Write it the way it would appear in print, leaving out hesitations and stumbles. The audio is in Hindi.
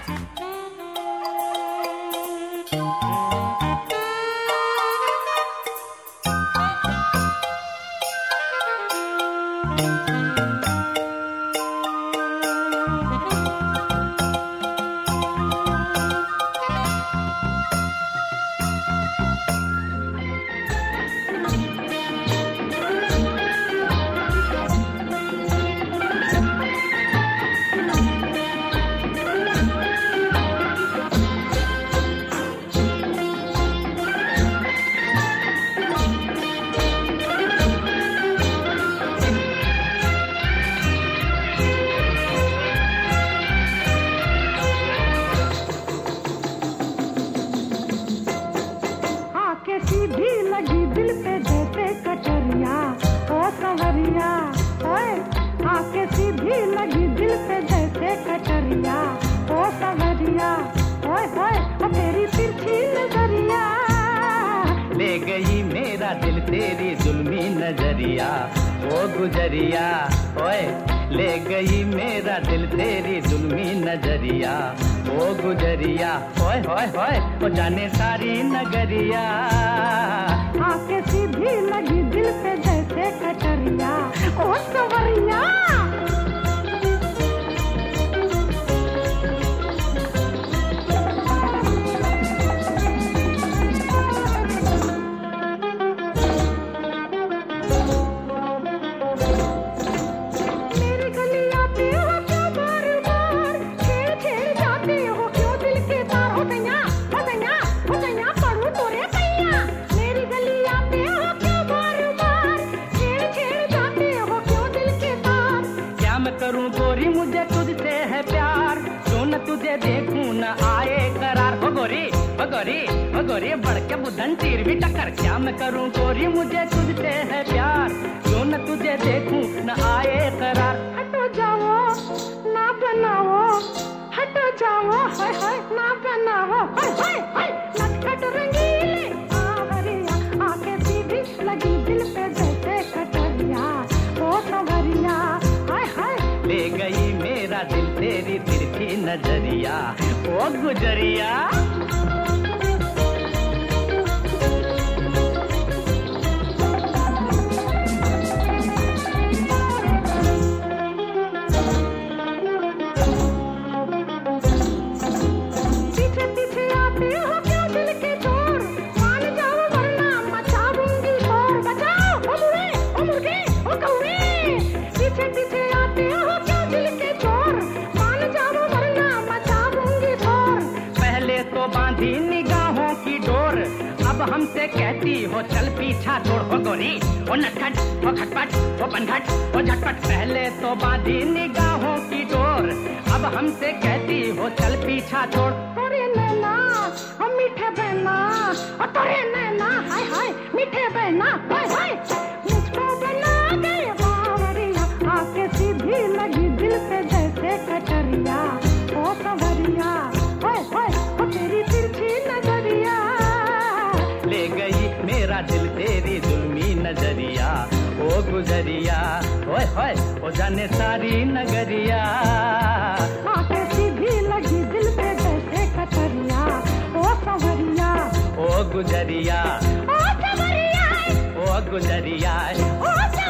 सीधी लगी दिल पे जैसे कटरिया ओ संवरिया, ओए आके सीधी लगी दिल पे जैसे कटरिया ओ संवरिया, ओए ओए ओ तेरी तिरछी नजरिया ले गई मेरा दिल तेरी जुल्मी नजरिया ओ गुजरिया, ओए ले गई मेरा दिल तेरी जुल्मी नजरिया ओ गुजरिया, ओए होए होए ओ जाने सारी नगरिया आके सीधी लगी दिल पे जैसे कटरिया ओ संवरिया। करूं गोरी मुझे तुझसे है प्यार, क्यों न तुझे देखूं न आए करार। ओ गोरी ओ गोरी ओ गोरी बढ़ के बुधन तीर भी टक्कर। क्या मैं करूं गोरी मुझे तुझसे है प्यार, क्यों न तुझे देखूं न आए करार। हटो जाओ ना बनाओ, हटो जाओ हाय हाय ना बनाओ, हाय हाय हाय नटखट रंगीले आवरिया आके सीधी लगी दिल पे जैसे कटरिया ओ संवरिया, हाय हाय ले गई मेरा दिल तेरी तिरछी नजरिया ओ गुजरिया। पीछे पीछे आते हो क्यों दिल के चोर, मान जाओ वरना मचाऊंगी शोर। बचाओ ओ मुर्गे ओ मुर्गे ओ कौवे, पीछे पीछे आते हो क्यों दिल के चोर, मान जाओ वरना मचाऊंगी शोर। पहले तो बांधी निगाहों की डोर, अब हमसे कहती हो चल पीछा छोड़। हो गोरी ओ नटखट ओ खटपट ओ पनघट ओ झटपट। पहले तो बांधी निगाहों की डोर, अब हमसे कहती हो चल पीछा छोड़। तोरे नैना ओ मीठे बहना, ओ तोरे नैना हाय हाय मीठे बहना, हाय हाय मुझको बना गए बावरिया आके सीधी लगी दिल पे जैसे कटरिया ओ संवरिया, हाय हाय ओ तेरी तिरछी नजरिया ले गई मेरा दिल तेरी जुल्मी नजरिया ओ गुजरिया, ओए होए ओ जाने सारी नगरिया आके सीधी लगी दिल पे जैसे कटरिया ओ संवरिया ओ गुजरिया ओ संवरिया ओ गुजरिया ओ